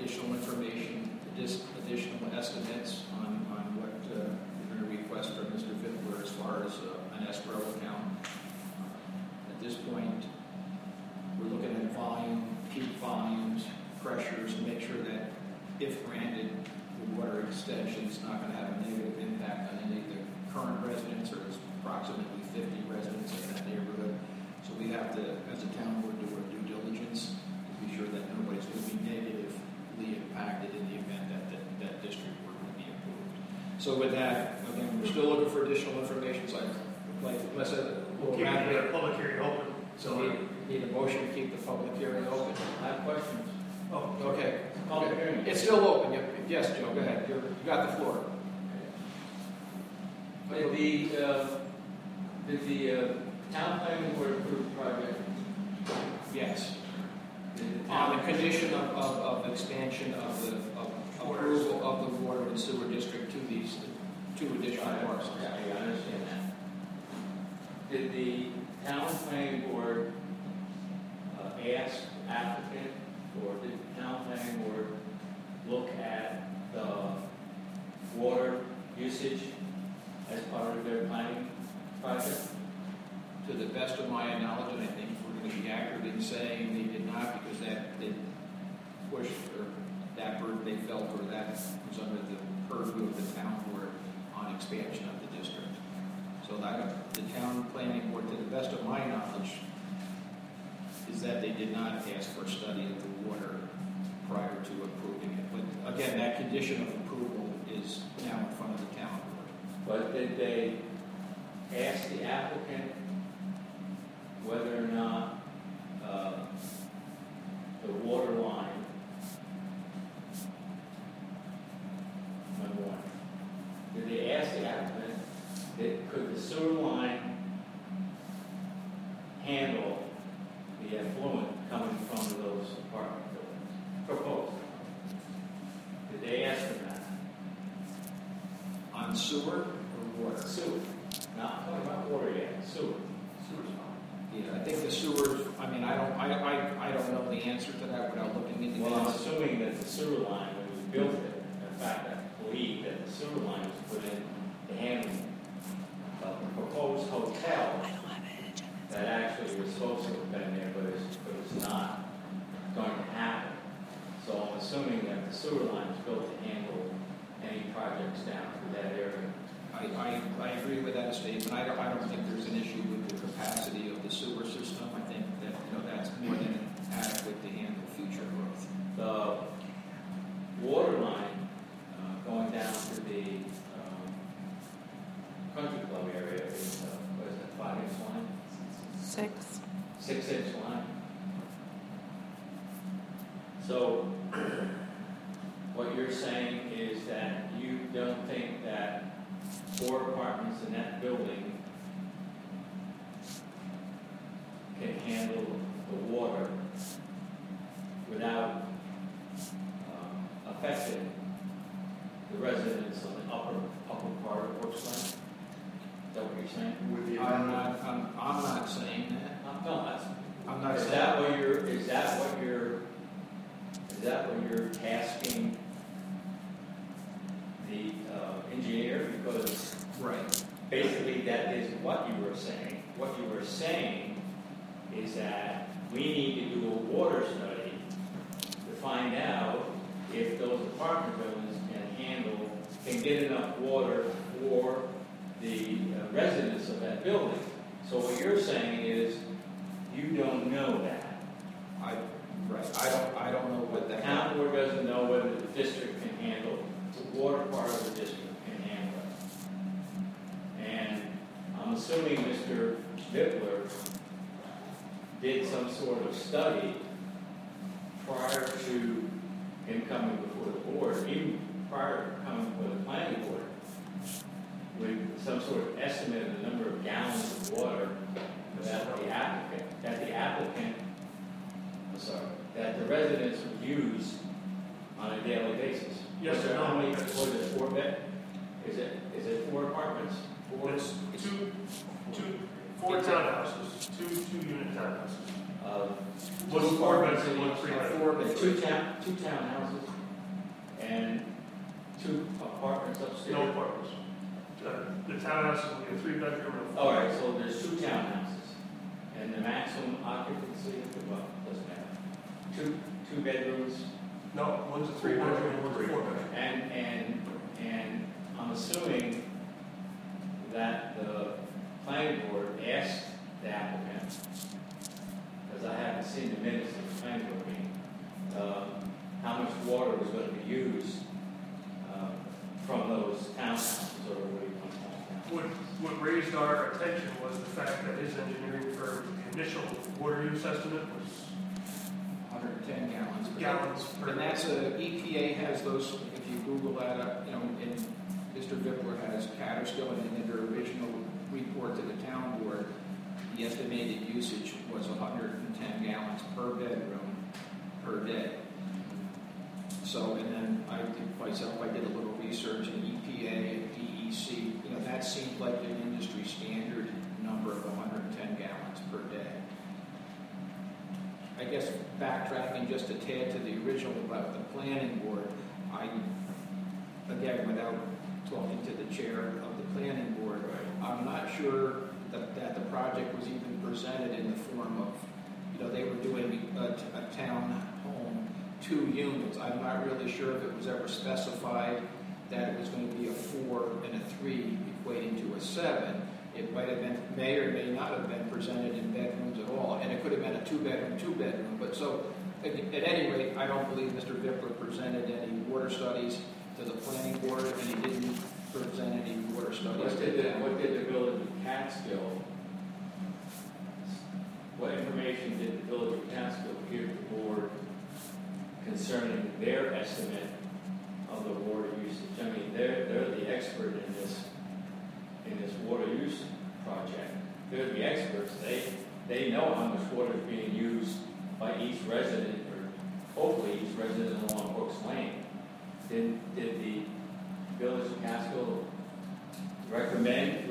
additional information, additional estimates on what we're going to request from Mr. Fittler as far as an escrow account. At this point, we're looking at volume, peak volumes, pressures, to make sure that if granted, the water extension is not going to have a negative impact on any of the current residents, or there's approximately 50 residents in that neighborhood. So we have to, as a town board, do our due diligence to be sure that nobody's going to be negatively impacted in the event that that district were to be approved. So with that, again, we're still looking for additional information. So let's we'll keep the public hearing open. So we need a motion to keep the public hearing open. I have questions. Oh, okay. Public hearing. It's still open. Yes, Joe, go ahead. You got the floor. Did the town planning board approve the project? Yes. Did the On town the condition of expansion of the approval of the water and sewer district to these two additional parcels. Yeah, I understand that. Did the town planning board ask the applicant, or did the town planning board look at the water usage as part of their planning project? To the best of my knowledge, and I think we're going to be accurate in saying they did not, because that they pushed, or that burden they felt, or that was under the purview of the town board on expansion of the district. So that the town planning board, to the best of my knowledge, is that they did not ask for a study of the water prior to approving it. But again, that condition of approval is now in front of the town board. But did they ask the applicant whether or not the water line, number one, did they ask the applicant that could the sewer line handle the effluent coming from those apartment buildings? Proposed. Did they ask them that? On sewer or water? Sewer. Not talking about water yet, sewer. Yeah, I think the sewers. I mean, I don't know the answer to that without looking into Well, I'm that. assuming that the sewer line, when it was built, in fact, I believe that the sewer line was put in to handle a proposed hotel that actually was supposed to have been there, but it's not going to happen. So I'm assuming that the sewer line was built to handle any projects down through that area. I agree with that statement. I don't think there's an issue with the capacity of the sewer system. I think that that's more than adequate to handle future growth. The water line going down to the country club area is what is that, 5-inch line? 6. 6-inch line. So what you're saying is that you don't think that 4 apartments in that building can handle the water without affecting the residents on the upper part of Brookside? Is that what you're saying? I'm not saying that. No, that's. I'm not Is saying that what you're tasking the engineer? Because right. basically that is what you were saying. What you were saying is that we need to do a water study to find out if those apartment buildings can get enough water for the residents of that building. So what you're saying is you don't know that. I don't know what The that. town board doesn't know whether the district can handle, the water part of the district can handle it. And I'm assuming Mr. Bittler did some sort of study prior to him coming before the board, even prior to coming before the planning board, with some sort of estimate of the number of gallons of water that that the residents would use on a daily basis. Yes, sir. How many? Was it 4 bed? Is it 4 apartments? It's four townhouses, two unit townhouses. What's four bedroom, what's three bedroom? Four There's bedroom. two townhouses and 2 apartments upstairs. No apartments. The townhouse will be a 3-bedroom and a 4. All right, so there's 2 townhouses, and the maximum occupancy, well, doesn't matter. Two bedrooms, No, one's a 3-bedroom and one's a 4-bedroom. and I'm assuming that the planning board asked the applicant, because I haven't seen the minutes of the planning board meeting, how much water was going to be used from those townhouses, or what do you want to call them? What raised our attention was the fact that his engineering firm, the initial water use estimate was 110 gallons. gallons per. And that's EPA has those, if you Google that up, and Mr. Vipler has Catterskill, and in their original report to the town board, the estimated usage was 110 gallons per bedroom per day. So, and then I did myself, I did a little research in EPA and DEC, that seemed like an industry standard number of 110 gallons per day. I guess backtracking just a tad to the original about the planning board, again, without talking to the chair of the planning board, I'm not sure that the project was even presented in the form of, they were doing a town home, 2 units. I'm not really sure if it was ever specified that it was going to be a 4 and a 3 equating to a 7. It may or may not have been presented in bedrooms at all, and it could have been a 2-bedroom. But so, at any rate, I don't believe Mr. Vipler presented any water studies to the planning board, and he didn't present any water studies. What did the village of Catskill, what information did the village of Catskill give the board concerning their estimate of the water usage? I mean, they're the expert in this water use project. They're the experts. They know how much water is being used by each resident, or hopefully each resident along Brooks Lane. Did the village of Catskill recommend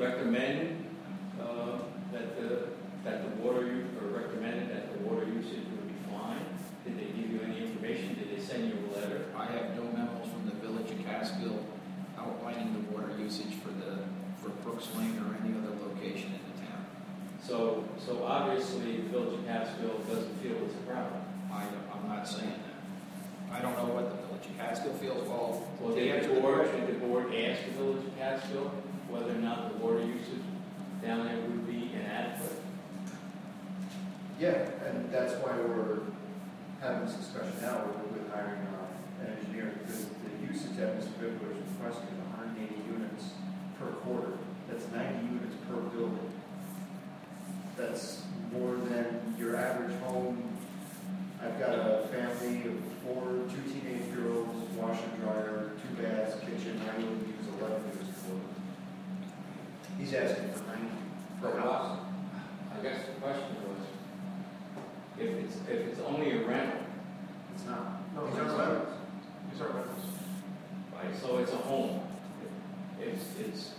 that the water use, or recommended that the water usage would be fine? Did they give you any information? Did they send you a letter? I have no memos from the village of Catskill outlining the water usage for Brooks Lane or any other location in the town. So obviously the village of Catskill doesn't feel it's a problem. I'm not saying that. I don't know what the village of Catskill feels. Well, Did the board ask the village of Catskill whether or not the water usage down there would be inadequate? Yeah, and that's why we're having this discussion now with hiring an engineer, because the usage that Mr. Vipler is requesting is 180 units per quarter. That's 90 units per building. That's more than your average home. I've got a family of 2 teenage-year-olds, washer, dryer, 2 baths, kitchen. I would use 11 units per quarter. He's asking for 90 per house. I guess the question was, if it's only a rental, It's not. No, These it's are not. rentals. These are rentals. right? So it's a home. It's.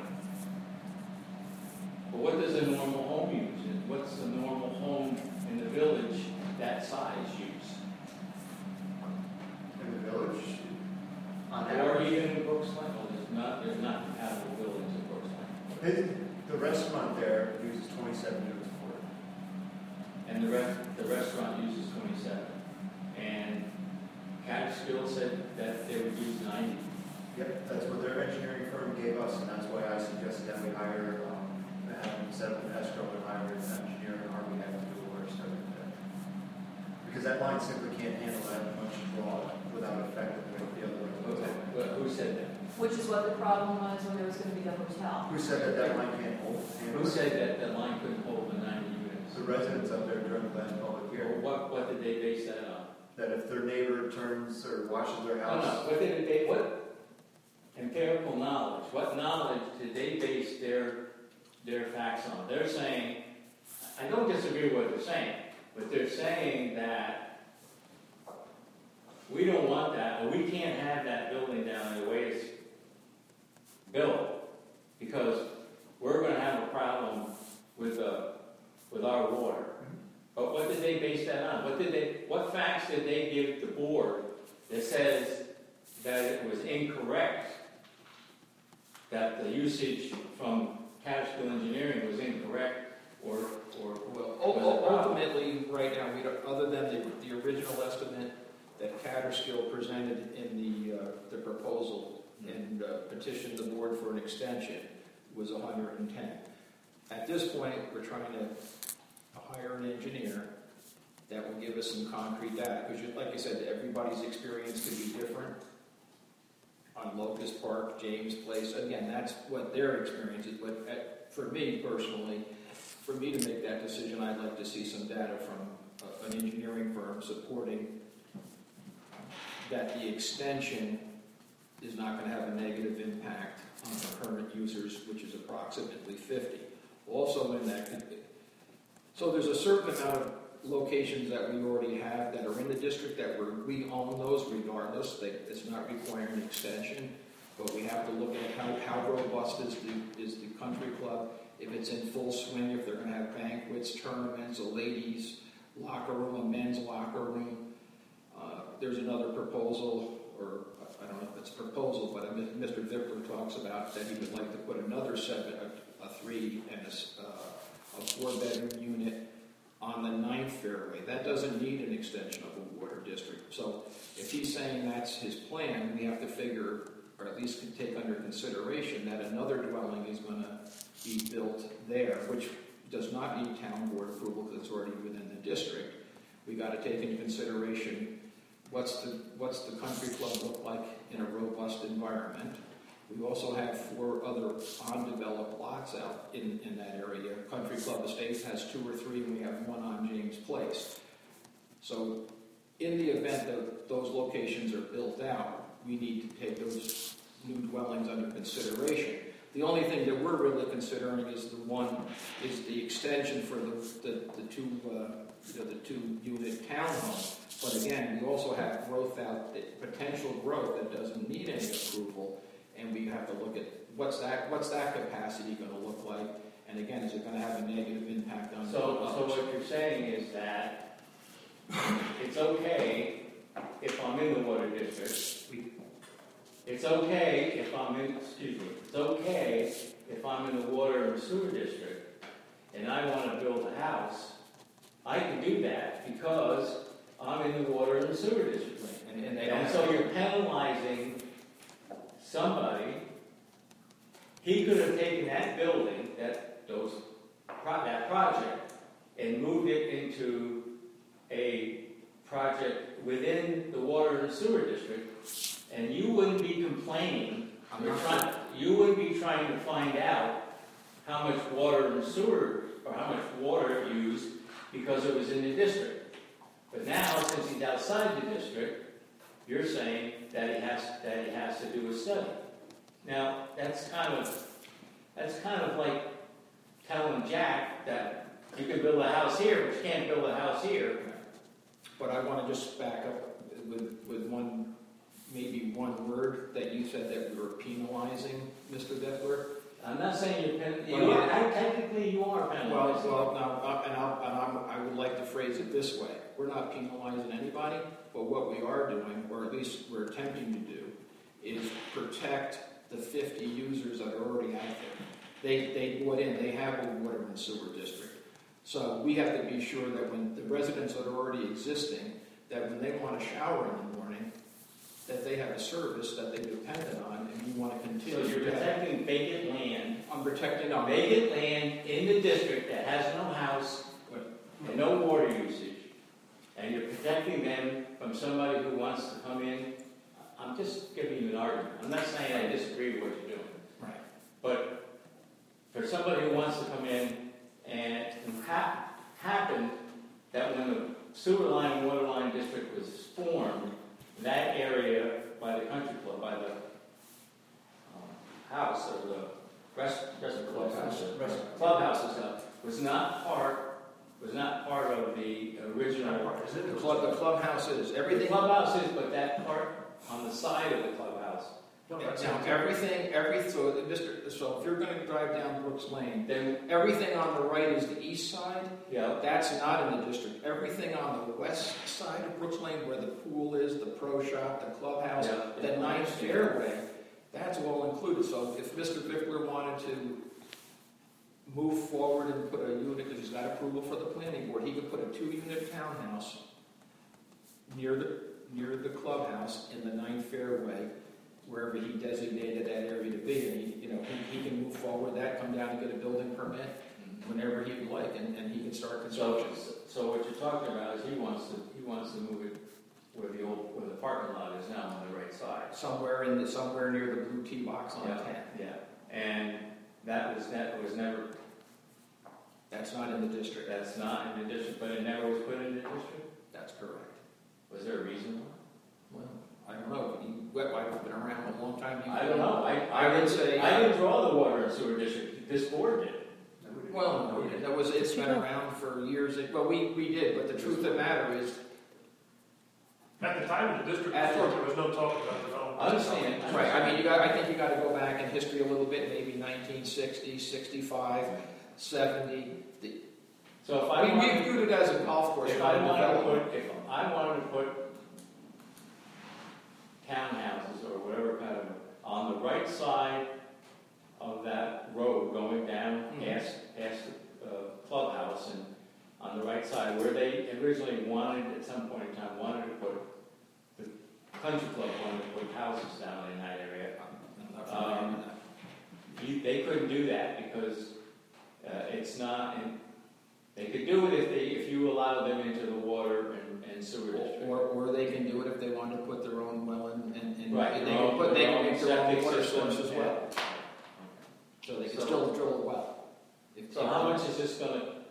But what does a normal home use? What's a normal home in the village that size use? In the village, on Or average. even in Brooks Lane? Well, there's not compatible buildings in Brooks Lane. The restaurant there uses 27 units a quarter. And the restaurant uses 27. And Catskill said that they would use 90. Yep, that's what their engineering firm gave us, and that's why I suggested that we hire, have them set up an escrow and hire an engineer on our behalf to do the work study. Because that line simply can't handle that much draw without affecting the other. Who said that? Which is what the problem was when there was going to be the hotel. Who said that line can't hold? Who said that the line couldn't hold the 90 units? The residents up there during the last public Or hearing, what did they base that on? that if their neighbor turns or washes their No, house. what empirical knowledge, what knowledge did they base their facts on? They're saying, I don't disagree with what they're saying, but they're saying that we don't want that, or we can't have that building down the way it's built, because we're going to have a problem with our water. But what did they base that on? What facts did they give the board that says that it was incorrect, that the usage from Catskill Engineering was incorrect, or Well, was it wrong? ultimately, right now, we don't, other than the original estimate that Catterskill presented in the proposal and petitioned the board for an extension, was 110. At this point, we're trying to hire an engineer that will give us some concrete data, because like I said, everybody's experience could be different. On Locust Park, James Place, again, that's what their experience is, but for me personally, for me to make that decision, I'd like to see some data from an engineering firm supporting that the extension is not going to have a negative impact on the current users, which is approximately 50. Also in that, so there's a certain amount of locations that we already have that are in the district that we own those regardless. It's not requiring an extension, but we have to look at how robust is the country club, if it's in full swing, if they're going to have banquets, tournaments, a ladies' locker room, a men's locker room. There's another proposal, or I don't know if it's a proposal, but Mr. Vickler talks about that he would like to put another a 3 and a 4-bedroom unit on the 9th fairway. That doesn't need an extension of the water district. So if he's saying that's his plan, we have to figure, or at least take under consideration, that another dwelling is going to be built there, which does not need town board approval because it's already within the district. We got to take into consideration what's the country club look like in a robust environment. We also have 4 other undeveloped lots out in that area. Country Club Estates has 2 or 3, and we have 1 on James Place. So in the event that those locations are built out, we need to take those new dwellings under consideration. The only thing that we're really considering is the extension for the 2-unit townhome. But again, we also have potential growth that doesn't need any approval. And we have to look at what's that capacity going to look like, and again, is it going to have a negative impact on? So what you're saying is that it's okay if I'm in the water district. It's okay if I'm in. It's okay if I'm in the water and sewer district, and I want to build a house. I can do that because I'm in the water and sewer district. And so you're penalizing somebody. He could have taken that building, that project, and moved it into a project within the water and sewer district, and you wouldn't be complaining. You wouldn't be trying to find out how much water and sewer, or how much water it used because it was in the district. But now, since he's outside the district, you're saying that he has to do a study. Now, that's kind of like telling Jack that you can build a house here, but you can't build a house here. But I want to just back up with maybe one word that you said that we were penalizing Mr. Vickler. I'm not saying you're penalizing. Technically, you are penalizing. Well, now, I would like to phrase it this way. We're not penalizing anybody, but what we are doing, or at least we're attempting to do, is protect the 50 users that are already out there. They bought in, they have a water and sewer district. So we have to be sure that when the residents that are already existing, that when they want to shower in the morning, that they have a service that they're dependent on, and you want to continue. So you're protecting vacant land. I'm protecting vacant land in the district that has no house and no water usage, and you're protecting them from somebody who wants to come in. I'm just giving you an argument. I'm not saying I disagree with what you're doing. Right. But for somebody who wants to come in, and it happened that when the sewer line and water line district was formed, that area by the country club, by the house or the clubhouse and stuff, was not part of the original. The clubhouse is everything. The clubhouse is, but that part on the side of the clubhouse No, that's Now, so if you're gonna drive down Brooks Lane, Then, everything on the right is the east side. yeah, That's not in the district. Everything on the west side of Brooks Lane, where the pool is, the pro shop, the clubhouse, Yeah. the ninth fairway, that's all included. So if Mr. Bickler wanted to move forward and put a unit, because he's got approval for the planning board, he could put a 2-unit townhouse near the clubhouse in the ninth fairway, wherever he designated that area to be. And he can move forward that, come down and get a building permit whenever he would like, and he can start construction. so what you're talking about is he wants to move it where the parking lot is now on the right side. Somewhere near the blue tee box on 10. Yeah, and that was never, That's not in the district. that's not in the district, but it never was put in the district? That's correct. Was there a reason why? Well, I don't know. I've been around a long time. I don't know. I would say. I didn't draw the water and sewer district. This board did. Well, no, it's been around for years. Well, we did, but the truth of the matter is, At the time of the district report, there was no talk about development. I understand. right, I mean, I think you got to go back in history a little bit, maybe 1960, 65, 70. So if I mean, we viewed it as a golf course. if not I a wanted to development. put, if I wanted to put townhouses or whatever kind of, on the right side of that road going down past the clubhouse, and on the right side where they originally wanted, at some point in time, wanted to put, the country club wanted to put houses down in that area. I'm not familiar with that. They couldn't do that because it's not, and they could do it if you allowed them into the water and sewer district. Or they can do it if they want to put their own well in, and Right, they can make their own septic water system, source as well. So they can still drill a well. So how much is this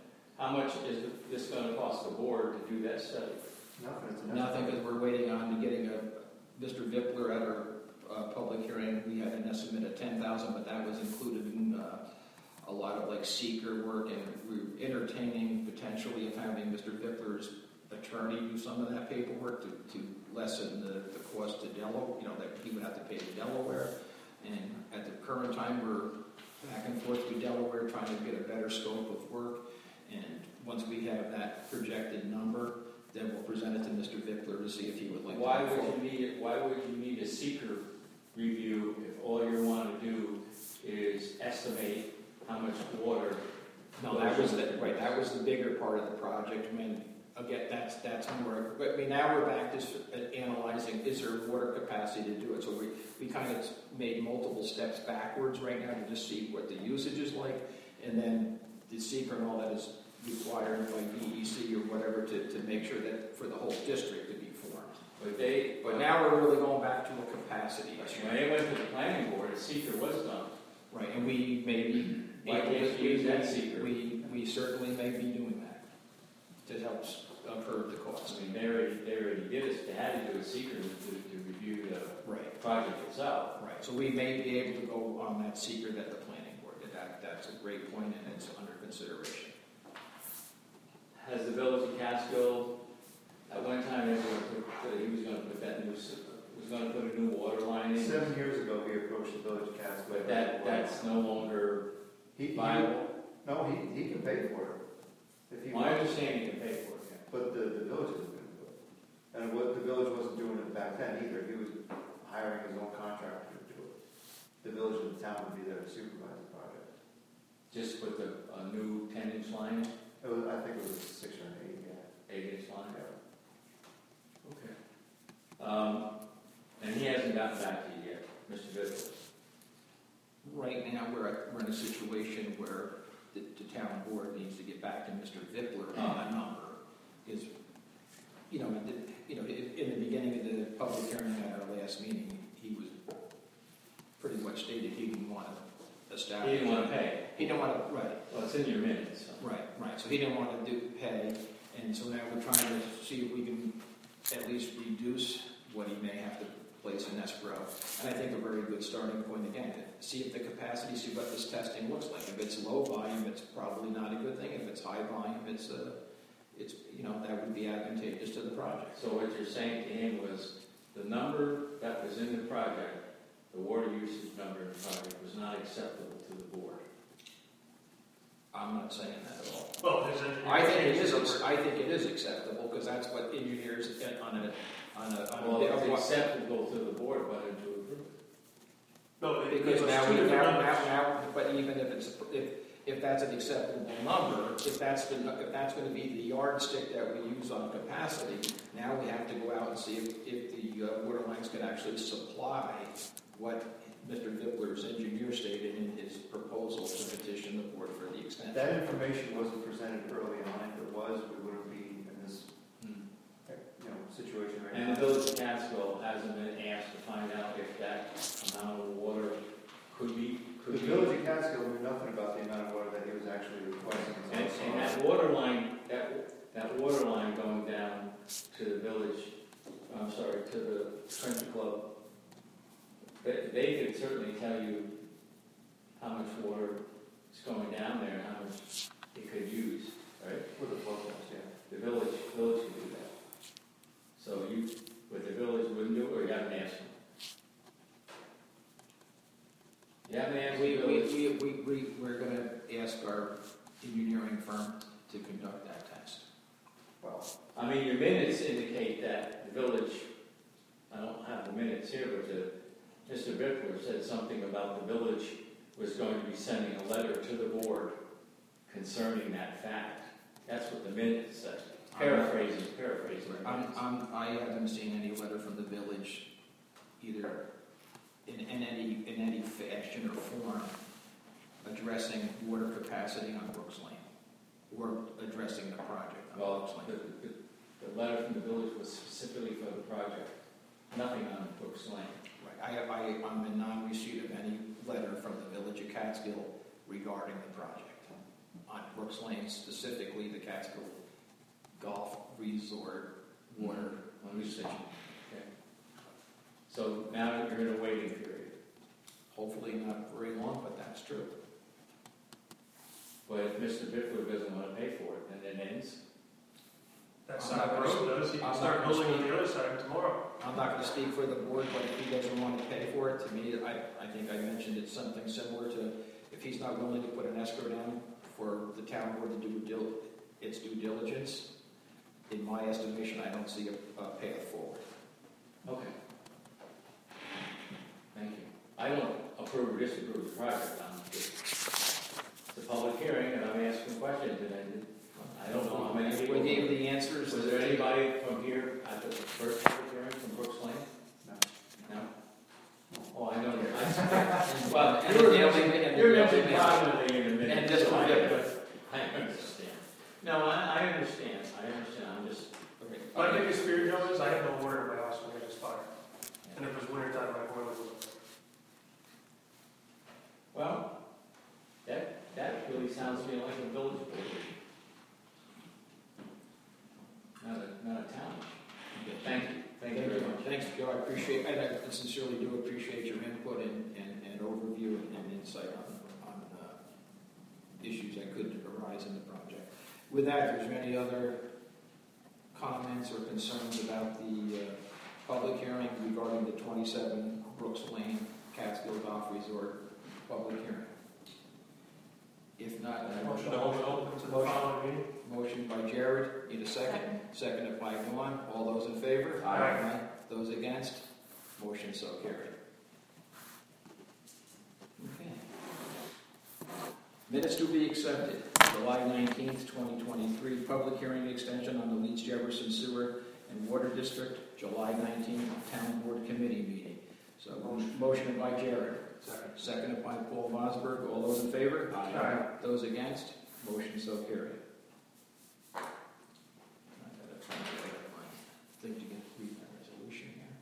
gonna cost the board to do that study? Nothing, because we're waiting on getting Mr. Vippler at our public hearing. We had an estimate of 10,000, but that was included in a lot of like seeker work, and we're entertaining potentially of having Mr. Vippler's attorney do some of that paperwork to lessen the cost to Delaware, that he would have to pay to Delaware. And at the current time, we're back and forth to Delaware trying to get a better scope of work. And once we have that projected number, then we'll present it to Mr. Vippler to see if he would like Why to move forward. would you need a seeker review if all you want to do is estimate how much water? No, that was the bigger part of the project. I mean, again, that's more. I mean, now we're back to analyzing: is there water capacity to do it? So we kind of made multiple steps backwards right now to just see what the usage is like, and then the seeker and all that is required by DEC or whatever to make sure that for the whole district to be formed. But now we're really going back to a capacity issue. When they went to the planning board, a seeker was done. Right, and we may be Why can't you use that seeker? We certainly may be doing that to help curb the cost. I mean, they already did it. They had to do a seeker to review the Right, project itself. right. So we may be able to go on that seeker that the planning board did. That's a great point, and it's under consideration. Has the village of Catskill, at one time, he was going to put a new water line in, 7 years ago, we approached the village of Catskill. but that's no longer He viable. No, he can pay for it. If he My wants. understanding, you can pay for it. But the village isn't going to do it. And what the village wasn't doing it back then either. He was hiring his own contractor to do it. The village and the town would be there to supervise the project. Just with a new 10-inch line, I think it was 6 or 8, yeah. 8-inch line. Yeah. Okay. And he hasn't gotten back to you yet, Mr. Vickers. Right now, we're in a situation where the town board needs to get back to Mr. Vippler on a number. Is, in the beginning of the public hearing at our last meeting, he was pretty much stated he didn't want to establish. He didn't want to pay. He didn't want to, right. Well, it's in your minutes. So. Right. So he didn't want to pay, and so now we're trying to see if we can at least reduce what he may have to place in escrow. And I think a very good starting point, again, to see if the capacity, see what this testing looks like. If it's low volume, it's probably not a good thing. If it's high volume, it's that would be advantageous to the project. So what you're saying to him was the number that was in the project the water usage number in the project was not acceptable to the board. I'm not saying that at all. Well, his engineer. I think it changed is, the I think it is acceptable, because that's what engineers Well, it's acceptable to the board, but to approve it. No, because it was now two we, different numbers. now, but even if that's an acceptable number, if that's going to be the yardstick that we use on capacity, now we have to go out and see if the water lines can actually supply what Mr. Vippler's engineer stated in his proposal to petition the board for the extension. That information wasn't presented early on. If it was, we wouldn't be in this, situation right now. And the village of Catskill hasn't been asked to find out if that amount of water could be. The village of Catskill knew nothing about the amount of water that he was actually requesting. And that water line, that water line going down to the village, to the country club, they could certainly tell you how much water is going down there and how much it could use, right? With the flow test, yeah. The village could do that. So with the village wouldn't do it, or you haven't asked them? You haven't asked the village? We're going to ask our engineering firm to conduct that test. Well, I mean, your minutes indicate that the village, I don't have the minutes here, but Mr. Bickler said something about the village was going to be sending a letter to the board concerning that fact. That's what the minutes say. Paraphrasing. I haven't seen any letter from the village, either in any fashion or form, addressing water capacity on Brooks Lane, or addressing the project on Brooks Well, Lane. the letter from the village was specifically for the project, nothing on Brooks Lane. Right. I'm in non-receipt of any letter from the village of Catskill regarding the project. On Brooks Lane, specifically the Catskill Golf Resort water usage. Okay. So now you're in a waiting period. Hopefully not very long, but that's true. But if Mr. Bickler doesn't want to pay for it, then it ends. That I'm side not of the gonna- road does, he I'm can not start gonna building on speak. the other side tomorrow. I'm not going to speak for the board, but if he doesn't want to pay for it, to me, I think I mentioned it's something similar to, if he's not willing to put an escrow down for the town board to do its due diligence, in my estimation, I don't see a path forward. Okay. Thank you. I don't approve or disapprove the project. It's a public hearing, and I'm asking questions, and I don't know how many people. We gave the answers. Was there anybody from here at the first public hearing from Brooks Lane? no. No? Oh, I know that. Well, And you're mentioning prominently in a minute. And just I forget understand. No, I understand. I'm just. My biggest fear, Joe, is I have no water in my house when it gets fire. And if it was winter time, my boiler would. Well, that really sounds to me like a village board issue. Not a town issue. Thank you. Thank you very much. Thanks, Joe. I appreciate, and I sincerely do appreciate your input and overview and insight on issues that could arise in the project. With that, is there any other comments or concerns about the public hearing regarding the 27 Brooks Lane Catskill Golf Resort public hearing? If not, then I Motion to hold it open to the following meeting. Motion by Jared, need a second? Seconded by Dawn. All those in favor? Aye. Those against? Motion so carried. Okay. Minutes to be accepted. July 19th, 2023, public hearing extension on the Leeds Jefferson Sewer and Water District, July 19th, Town Board Committee meeting. So, motion by Jared. Seconded by Paul Vosberg. All those in favor? Aye. Those against? Motion so carried. I gotta try to get my thing to get read that resolution here.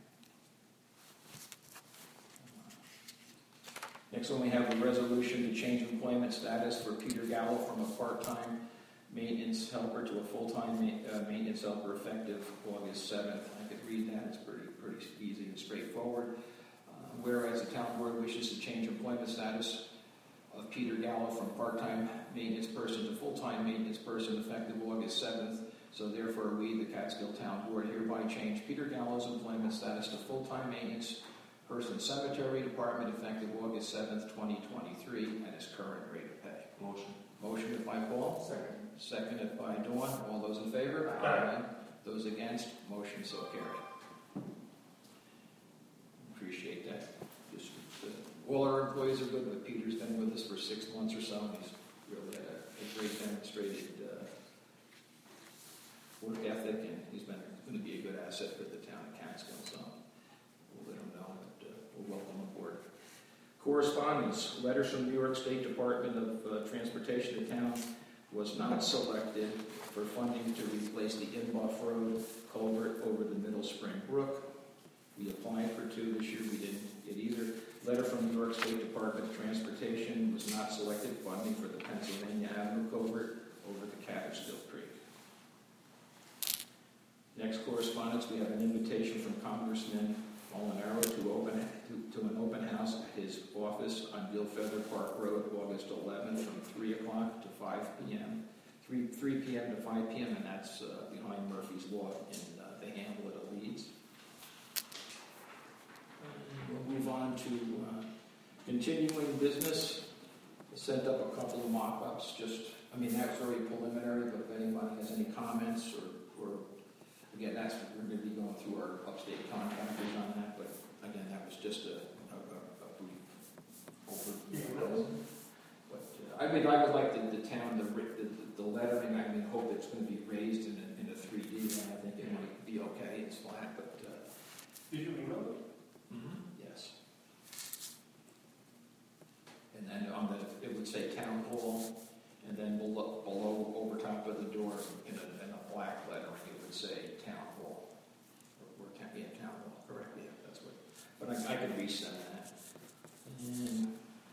Next one, we have a resolution to change employment status for Peter Gallo from a part-time maintenance helper to a full-time maintenance helper effective August 7th. I could read that. It's pretty easy and straightforward. Whereas the town board wishes to change employment status of Peter Gallo from part-time maintenance person to full-time maintenance person effective August 7th, so therefore we, the Catskill Town Board, hereby change Peter Gallo's employment status to full-time maintenance Person Cemetery Department effective August 7th, 2023 at his current rate of pay. Motion. Motioned by Paul. Second. Seconded by Dawn. All those in favor? Aye. Those against? Motion so carried. Appreciate that. Just, all our employees are good, but Peter's been with us for 6 months or so, and he's really had a great demonstrated work ethic, and he's been going to be a good asset for the town of Catskill, so we'll let him know, but we'll welcome him aboard. Correspondence, letters from New York State Department of Transportation to town was not selected for funding to replace the Inbuff Road culvert over the Middle Spring Brook. We applied for 2 this year, we didn't get either. Letter from New York State Department of Transportation was not selected funding for the Pennsylvania Avenue culvert over the Catterstill Creek. Next correspondence, we have an invitation from Congressman Molinaro to an open house at his office on Gilfeather Park Road, August 11th, from 3 o'clock to 5 p.m. 3 p.m. to 5 p.m., and that's behind Murphy's Law in the Hamlet of Leeds. We'll move on to continuing business. I sent up a couple of mock-ups. That's very preliminary, but if anybody has any comments or again, we're going to be going through our upstate contractors on that, but again, that was just a brief overview. But I would like the town, the lettering, hope it's going to be raised in a 3D, and I think it might be okay. It's flat, but... Did you email them? Mm-hmm. Yes. And then it would say Town Hall, and then below over top of the door, in a black lettering, it would say Town Hall. Town Hall, correct, yeah, that's what. But I could resend that. And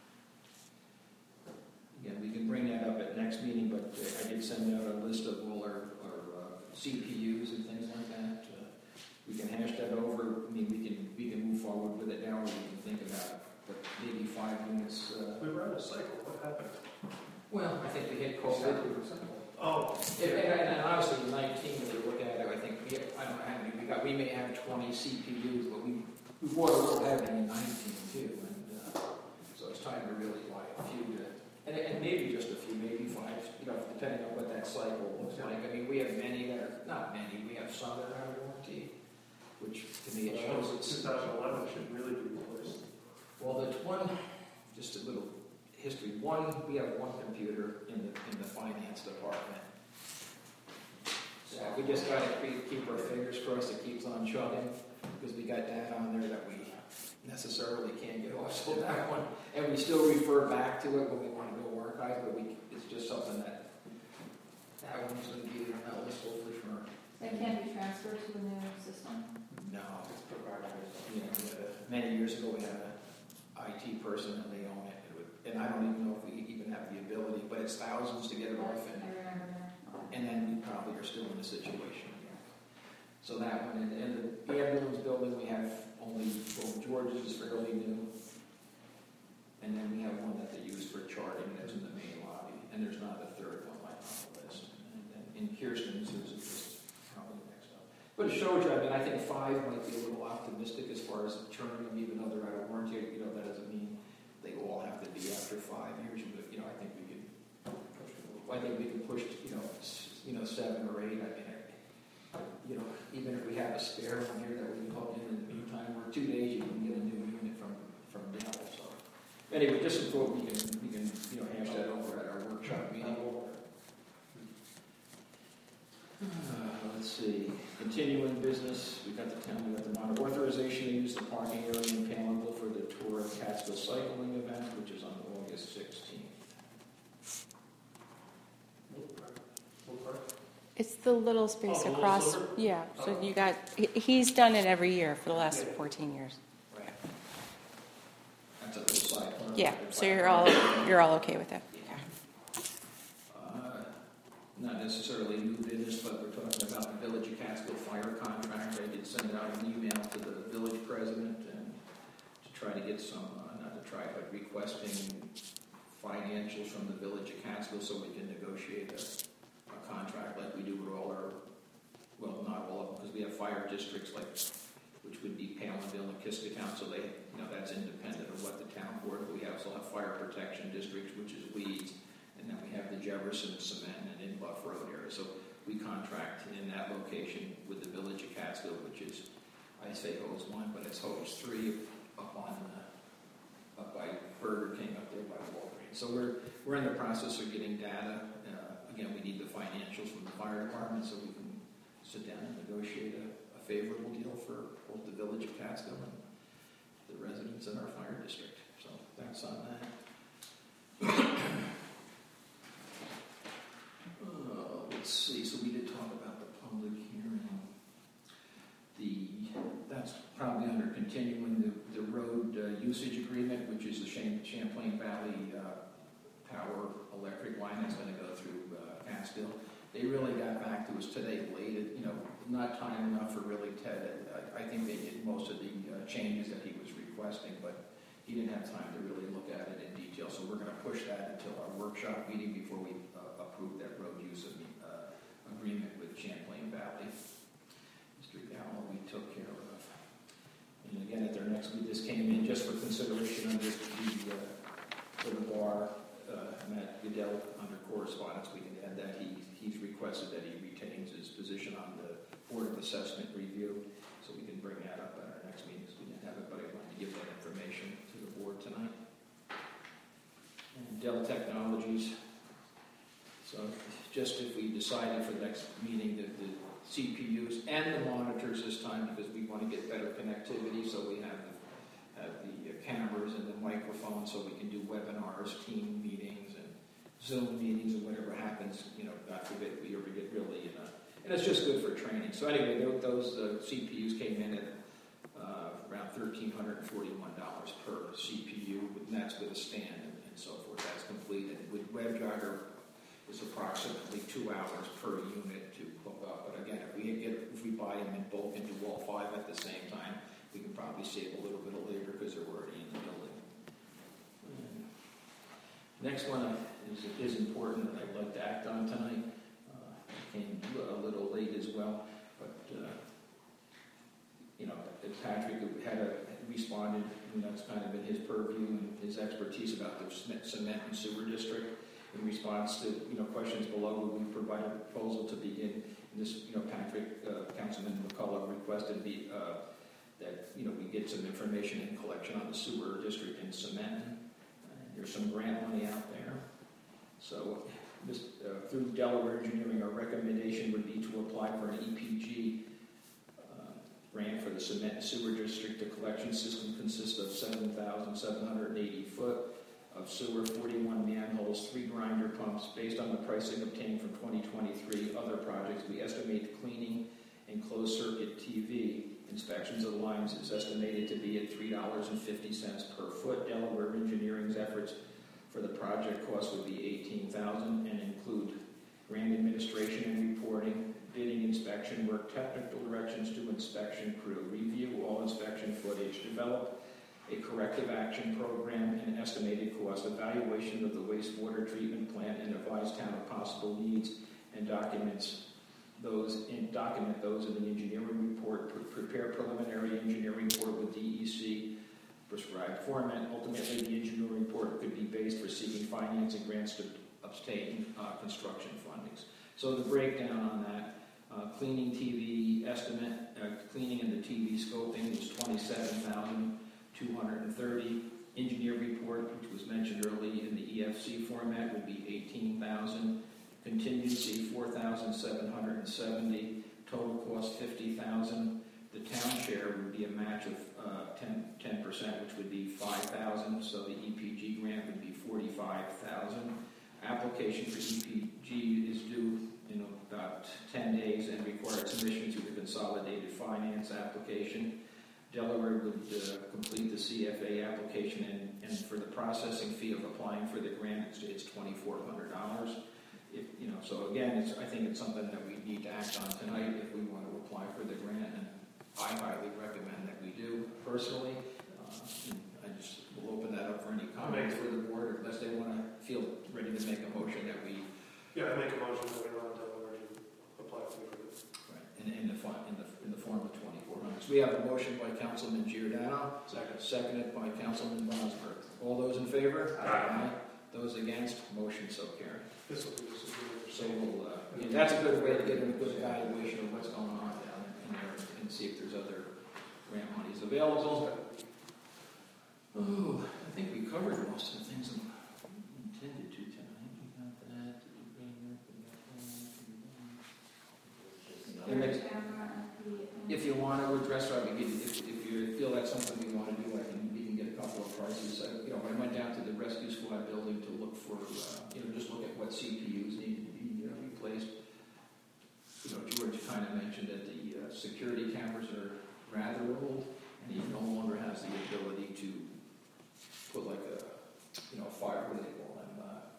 again, we can bring that up at next meeting, but I did send out a list of all our CPUs and things like that. We can hash that over. We can move forward with it now, or we can think about it. But maybe 5 minutes. We were on a cycle. What happened? Well, I think we hit COVID. Oh. And honestly, in 19, when you look at it, I think we may have 20 CPUs, but we bought a little heavy in 19 too, and so it's time to really buy a few, and maybe just a few, maybe 5, depending on what that cycle looks like. We have many that are not many. We have some that are out of warranty, which to me it shows it's 2011 should really be replaced. well. Just a little history. We have one computer in the finance department. So we just got to keep our fingers crossed it keeps on chugging, because we got data on there that we necessarily can't get off of that one. And we still refer back to it when we want to go archive, but it's just something that one's going to be on that list for sure. They can't be transferred to the new system? No. Many years ago we had an IT person and they own it. And I don't even know if we even have the ability, but it's thousands to get it off. I remember that. And then we probably are still in a situation. So that one, and the ambulance building, we have only, George's is fairly new. And then we have one that they use for charting, that's in the main lobby. And there's not a third one like on the list. And then in Kirsten's, there's just probably next up. But it shows you, I think 5 might be a little optimistic as far as turning them, even though they're out of warranty. That doesn't mean they all have to be after 5 years. But I think we can push. 7 or 8. Even if we have a spare one here that we can plug in the meantime, or 2 days you can get a new unit from Dell. So anyway, just some thought we can hash that over at our workshop meeting. Let's see. Continuing business. We got the amount of authorization to use the parking area in Panhandle for the Tour of Catskill Cycling event, which is on August 16th. It's the little space Oh, the across. little silver? Yeah, so you got. He's done it every year for the last 14 years. Right. That's a little side part. Yeah, so you're all okay with that. Okay. Not necessarily new business, but we're talking about the Village of Catskill fire contract. I did send out an email to the village president and to try to get some, but requesting financials from the Village of Catskill so we can negotiate a contract like we do with all our, well, not all of them, because we have fire districts which would be Palinville and Kiskatown, so they, that's independent of what the town board. We also have fire protection districts, which is Weeds, and then we have the Jefferson, Cement, and in Buff Road area. So we contract in that location with the Village of Catskill, which is, I say hose 1, but it's hose 3 up by Burger King up there by Walgreens. So we're in the process of getting data. Again, we need the financials from the fire department so we can sit down and negotiate a favorable deal for both the Village of Catskill and the residents in our fire district. So that's on that. Let's see. So we did talk about the public hearing. That's probably under continuing the road usage agreement, which is the Champlain Valley Power electric line that's going to go through Catskill. They really got back to us today late, not time enough for really Ted. I think they did most of the changes that he was requesting, but he didn't have time to really look at it in detail. So we're going to push that until our workshop meeting before we approve that road use agreement with Champlain Valley. Mr. Gallo, we took care of. And again, at their next meeting, this came in just for consideration under for the bar. Matt Goodell, under correspondence, we can add that he's requested that he retains his position on the Board of Assessment Review, so we can bring that up at our next meeting. So we didn't have it, but I wanted to give that information to the board tonight. And Dell Technologies. So just if we decided for the next meeting that the CPUs and the monitors this time, because we want to get better connectivity, so we have the cameras and the microphones, so we can do webinars, team meetings, and Zoom meetings, and whatever happens, God forbid we ever get really and it's just good for training. So anyway, those CPUs came in at around $1,341 per CPU, and that's with a stand and so forth. That's complete. And with WebJogger, it's approximately 2 hours per unit to hook up. But again, if we buy them in bulk and do all 5 at the same time, we can probably save a little bit of labor because they're already in the building. Next one is important that I'd like to act on tonight. Came a little late as well, but Patrick had responded, and that's kind of in his purview and his expertise about the cement and sewer district. In response to questions below, we provided a proposal to begin. And this, Patrick, Councilman McCullough requested that we get some information and collection on the sewer district in cement. There's some grant money out there. So through Delaware Engineering, our recommendation would be to apply for an EPG grant for the cement and sewer district. The collection system consists of 7,780 foot of sewer, 41 manholes, 3 grinder pumps. Based on the pricing obtained from 2023 other projects, we estimate cleaning and closed circuit TV inspections of the lines is estimated to be at $3.50 per foot. Delaware Engineering's efforts for the project cost would be $18,000 and include grant administration and reporting, bidding, inspection work, technical directions to inspection crew, review all inspection footage, develop a corrective action program and estimated cost, evaluation of the wastewater treatment plant and advise town of possible needs, and document those in the engineering report, prepare preliminary engineering report with DEC prescribed format. Ultimately, the engineering report could be based for seeking financing grants to obtain construction fundings. So the breakdown on that, cleaning TV estimate, cleaning and the TV scoping is $27,230. Engineer report, which was mentioned early in the EFC format, would be $18,000. Contingency $4,770. Total cost $50,000. The town share would be a match of 10%, which would be $5,000. So the EPG grant would be $45,000. Application for EPG is due in about 10 days and required submission to the consolidated finance application. Delaware would complete the CFA application, and for the processing fee of applying for the grant, it's $2,400. So again, I think it's something that we need to act on tonight if we want to apply for the grant, and I highly recommend that we do personally. I just will open that up for any comments for the board, unless they want to feel ready to make a motion that we. Yeah, I make a motion that we allow Delaware to apply for the grant. Right, in the form of $2,400. So we have a motion by Councilman Giordano. Seconded by Councilman Bosworth. All those in favor? Aye. Those against? Motion so carried. This will be the superior. So we'll, that's a good way to get a good evaluation of what's going on down in there and see if there's other grant monies available. Oh, I think we covered most of the things we intended to tonight. We got that. And then, if you want to address, if you feel that's something we want to do, we can get a couple of prices. I went down to the rescue squad building to look for, just look at what CPUs need to be replaced. George kind of mentioned that the security cameras are rather old, and he no longer has the ability to put like a fire, what do they call them?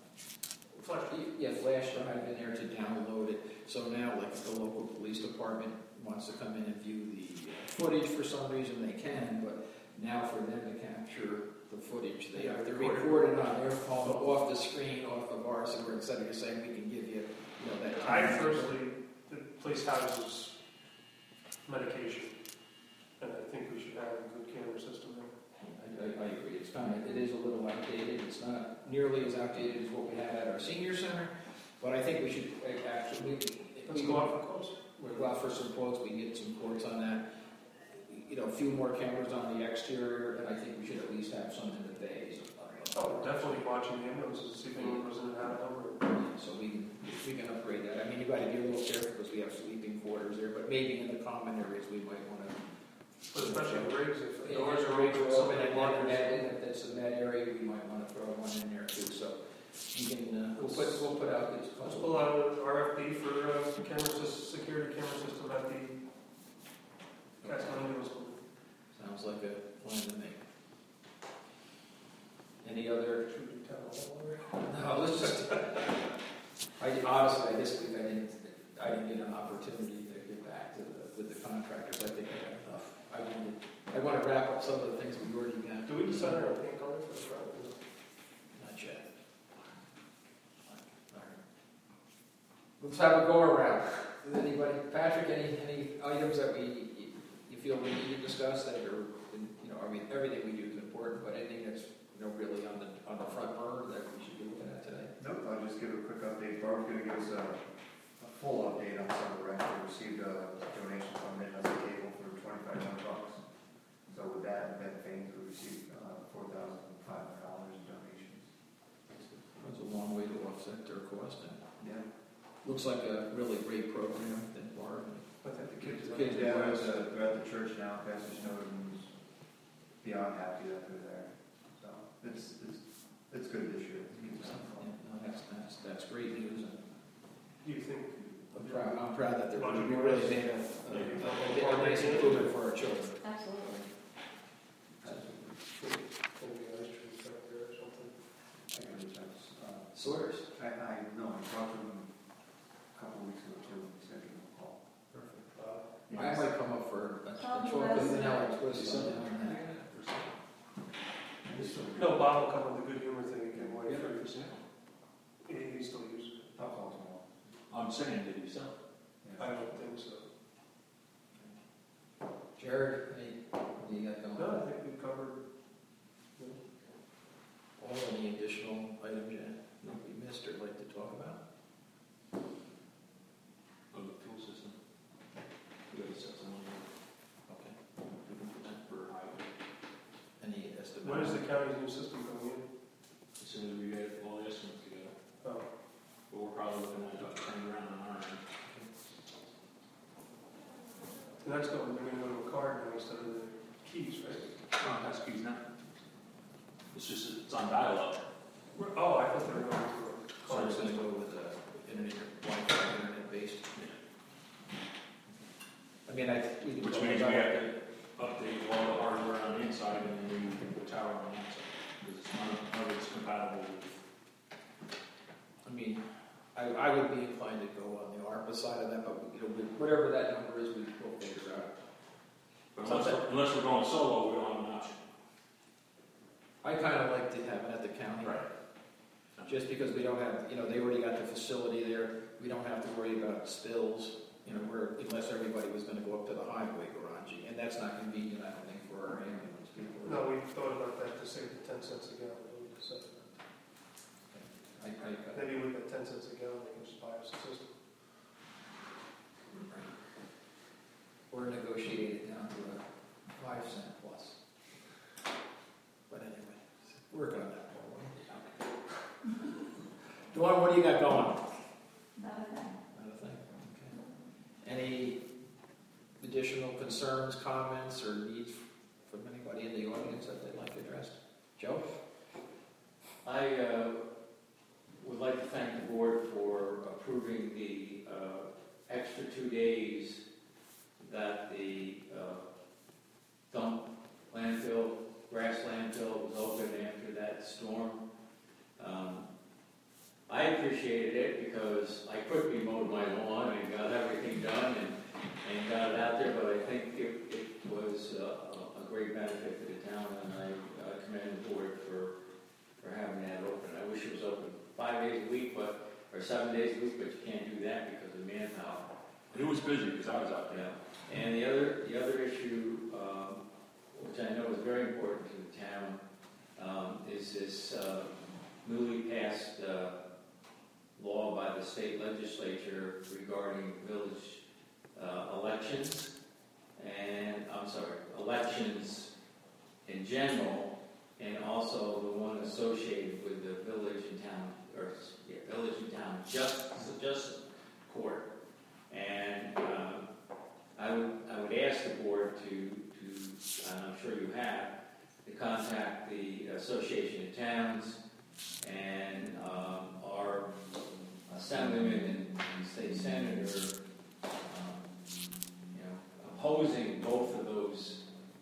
Flash drive in there to download it. So now, like, if the local police department wants to come in and view the footage, for some reason they can, but now for them to capture the footage, they have to record it on their phone, off the screen, off of ours, and instead of just saying we can give you, that. I personally, the place houses medication, and I think we should have a good camera system there. I agree. It is a little outdated. It's not nearly as outdated as what we had at our senior center, but I think we should actually. Let's go out for quotes. We'll go out for some quotes. We can get some quotes on that. A few more cameras on the exterior, and I think we should at least have some in the bays. Oh, definitely watching the ambulances to see if anyone was in and out of them. So we can upgrade that. I mean, you got to be a little careful because we have sleeping quarters there, but maybe in the common areas we might want to. But especially rigs, if the doors Doors are are open, open, somebody and wanders. if that's in that area, we might want to throw one in there too. So you can, we'll put out this. Let's pull out an RFP for security camera system at the Castle Middle School. Sounds like a plan to me. Any other? Should we do town hall? No, let's just. Honestly, this week I didn't get an opportunity to get back to with the contractors. I think I got enough. I want to wrap up some of the things we already got. Do we decide our paint color for the front? Not yet. All right. Let's have a go around. Does anybody, Patrick, any items that you feel we need to discuss that are, everything we do is important, but anything that's really on the front burner that we should be looking at today? Nope, I'll just give a quick update. Barb's going to give us a full update on some of the rent. We received a donation from Midwest Cable for $2,500. So with that and Ben Faines, we received $4,500 in donations. That's a long way to offset their cost. And Yeah. looks like a really great program that Barb. I think the kids. Kids Yeah, are we're at the church now. Pastor Snowden was beyond happy that they're there. So it's good this year. That's great news. And Do you think? I'm proud that they're Budget we really made a nice improvement for our children. Absolutely. Maybe a nice tree back there or something. I can reach out. Sawyers. I know. I talked to them a couple of weeks ago too. He said he would call. Perfect. Uh, I might come up for a Tom chocolate West. vanilla twist something on that. No, Bob will come with a good humor thing again. Wait Yeah, for for sale. He still uses it. I'll call tomorrow. I'm saying, did you sell? I don't think so. Jared, what do you got going? No, I think we've covered. All any additional items that we missed or like to talk about? Oh, the fuel system. We gotta set some money. Okay. We can put that for highway. Any estimate? When is the county's new system coming in? As soon as we get all the estimates together. Oh, But we're probably looking at about 10 grand on our end. and that's going, they're going to go to a card now instead of the keys, right? That's keys now. It's just, it's on dial-up. Oh, I thought they were going to a So card it's going to system. go with internet, Wi-Fi, internet-based. I mean, we can Which talk means we about have it. to update all the hardware on the inside and then the tower on the outside. Because it's none of it's compatible with. I mean, I would be inclined to go on the ARPA side of that, but whatever that number is, we'll figure out. But unless we're going solo, we don't have an option. I kind of like to have it at the county. Just because we don't have, they already got the facility there. We don't have to worry about spills, unless everybody was going to go up to the highway garage. technology, and that's not convenient, I don't think, for our ambulance people. No, we thought about that to save the 10 cents a gallon. We decided not to. Maybe with the 10 cents a gallon, they can just buy us a system. Or negotiate it down to a 5 cent plus. But anyway, working on that. Dawn, what do you got going? Not a thing. Not a thing. Okay. Any additional concerns, comments, or needs from anybody in the audience that they'd like addressed? Joe? I would like to thank the board for approving the extra 2 days that the dump landfill, grass landfill was open after that storm. I appreciated it because I quickly mowed my lawn and got everything done and got it out there, but I think it was a great benefit to the town, and I commend the board for having that open. I wish it was open 5 days a week, or 7 days a week, but you can't do that because of manpower. It was busy because I was out there. Yeah. And the other issue, which I know is very important to the town, is this newly passed law by the state legislature regarding village elections, and elections in general, and also the one associated with the village and town, justice court. And I would ask the board to, and I'm sure you have, to contact the Association of Towns and our assemblyman and state senator, opposing both of those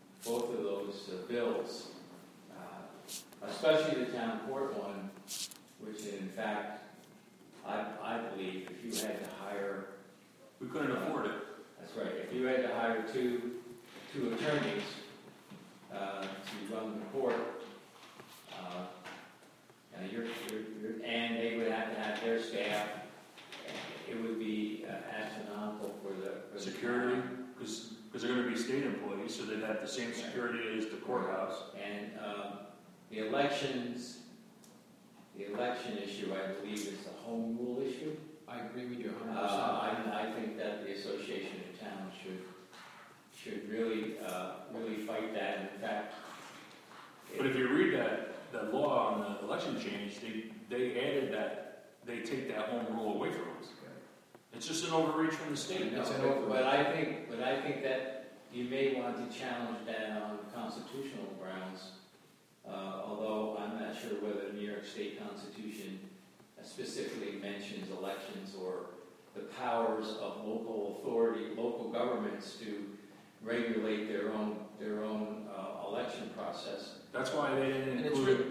bills, especially the town court one, which in fact I believe if you had to hire, We couldn't afford it. that's right, if you had to hire two attorneys to run the court, and they would have to have their staff, it would be astronomical for the Security, because they're going to be state employees, so they'd have the same security as the courthouse. And the election issue, I believe, is a home rule issue. I agree with you 100%. I think that the Association of Towns should really fight that. And in fact, But if you read that law on the election change, they added that they take that home rule away from us. It's just an overreach from the state. But I think that you may want to challenge that on constitutional grounds. Although I'm not sure whether the New York State Constitution specifically mentions elections or the powers of local governments to regulate their own election process. That's why they didn't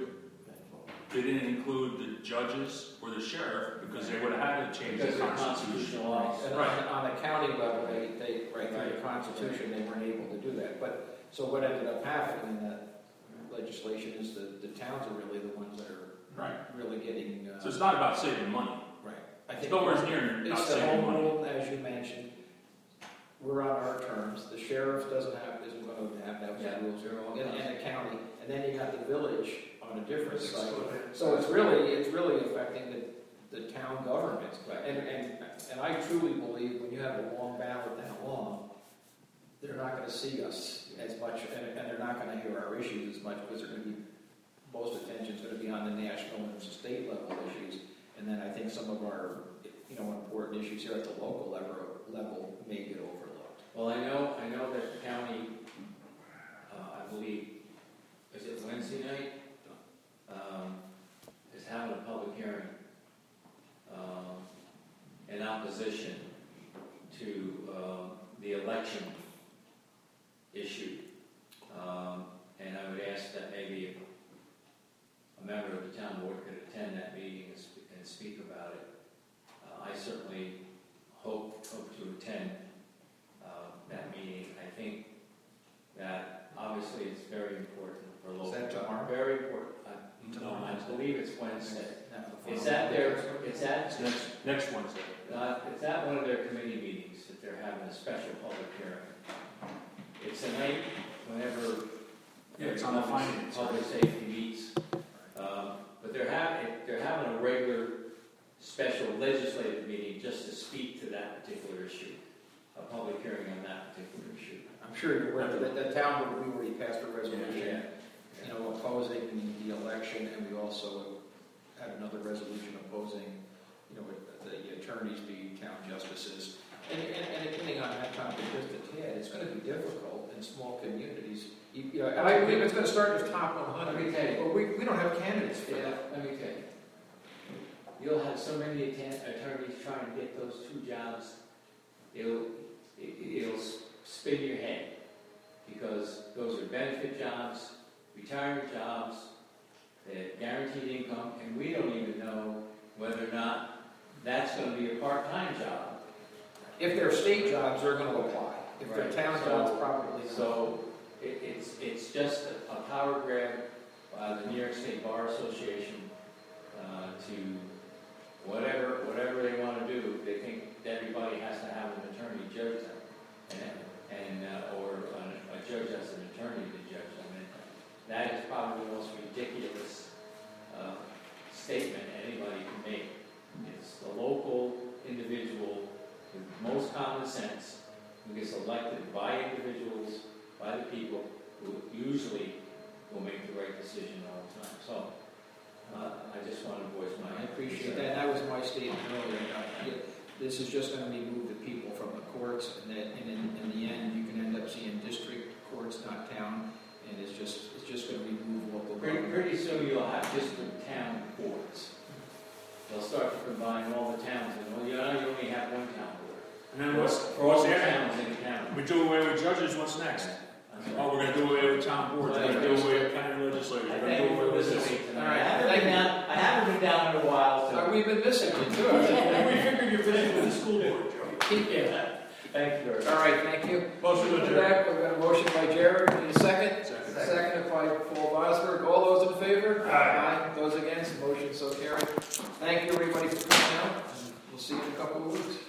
include the judges or the sheriff, because they would have had to change the Constitution. And on the county level, they right through the Constitution, they weren't able to do that. But so what ended up happening in that legislation is the towns are really the ones that are really getting. So it's not about saving money. Right. I think It's nowhere near not it's the saving home money. rule, as you mentioned. We're on our terms. The sheriff isn't going to have those rules in the county, and then you got the village on a different side. So it's really affecting the town government. And I truly believe when you have a long ballot that long, they're not going to see us as much, and they're not going to hear our issues as much, because they're going to be, most attention is going to be on the national and state level issues, and then I think some of our important issues here at the local level may get overlooked. Well, I know that the county, I believe, is it Wednesday night, is having a public hearing in opposition to the election issue. And I would ask that maybe a member of the town board could attend that meeting and speak about it. I certainly hope to attend that meeting. I think that obviously it's very important for local. Is that tomorrow? Very important. I believe it's Wednesday. It's at Next Wednesday. it's at one of their committee meetings that they're having a special public hearing. it's a night whenever Yeah, it's on the finance. public safety meets. But they're having a regular special legislative meeting just to speak to that particular issue, a public hearing on that particular issue. I'm sure you're aware that the town board, we already passed a resolution, Yeah. opposing the election, and we also had another resolution opposing, the attorneys being town justices. And depending on that topic, just a tad, it's going to be difficult in small communities. I believe it's going to start with top 100. Let me tell you. But we don't have candidates for Yeah, that. let me tell you. You'll have so many attorneys trying to get those two jobs, it'll spin your head. Because those are benefit jobs, retirement jobs, they're guaranteed income, and we don't even know whether or not that's going to be a part-time job. If they're state jobs, they're going to apply. If they're Right. town jobs, probably not. So it's just a power grab by the New York State Bar Association to whatever they want to do. They think everybody has to have an attorney judge them, or a judge as an attorney to judge them. And that is probably the most ridiculous statement anybody can make. It's the local individual with most common sense who gets elected by individuals, by the people, who usually will make the right decision all the time. So, I just want to voice my... I appreciate that. That was my statement earlier. This is just going to remove the people from the courts, and in the end, you can end up seeing district courts, not town, and it's just going to remove local government. Pretty soon you'll have district town courts. They'll start to combine all the towns, and you only have one town court. And then what's For all the that? towns in the county. We do away with judges, what's next? Oh, we're gonna do away with town boards, we're gonna do away with county legislators, we're gonna do away with this. All All right, right, I haven't been down in a while, so... We've been missing you too. We figured you're finished with the school board, Joe. Keep it. Thank you very much. All right, thank you. Motion to With adjourn. that, we've got a motion by Jared. Need a second? Second. Seconded by Paul Bosberg. All those in favor? Aye. Those against? Motion so carried. Thank you, everybody, for coming out. We'll see you in a couple of weeks.